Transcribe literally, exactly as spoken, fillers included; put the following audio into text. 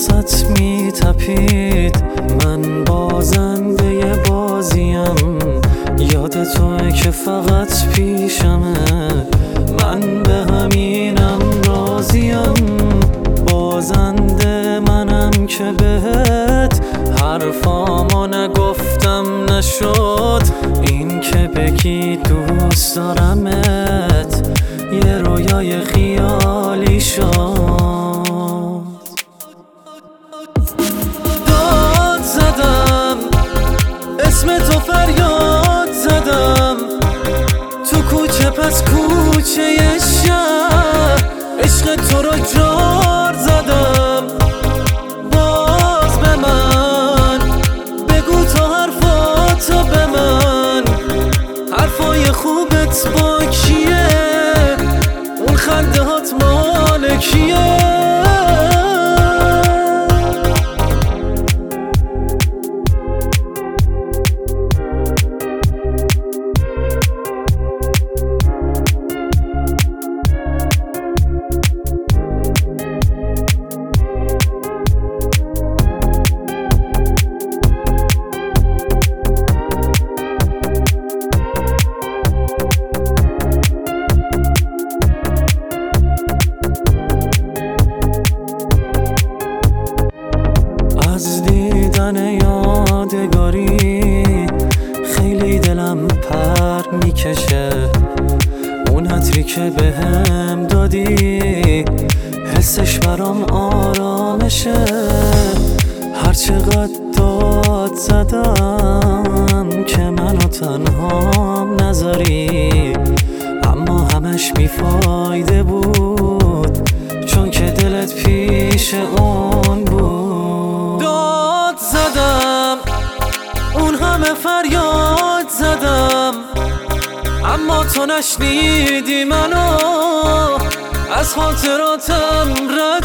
واسط میتپید. من بازنده بازیم، یاد توه که فقط پیشمه. من به همینم راضیم، بازنده منم که بهت حرفامو نگفتم نشد. این که بگی دوست دارمت یه رویای خیالی شد. داد زدم اسم تو، فریاد زدم تو کوچه پس کوچه شهر. عشق تو رو جار زدم، باز به من بگو تو حرفاتو به من. حرفای خوبت با کیه؟ اون خنده هات مال کیه؟ از دیدن یادگاری خیلی دلم پر میکشه. اون عطری که بهم دادی حسش برام آرامشه. هر چقدر داد زدم که منو تنهام نذاری، اما همش بیفایده بود چون که دلت پیش اون بود. زدم اون همه فریاد زدم، اما تو نشنیدی منو. از خاطراتم رد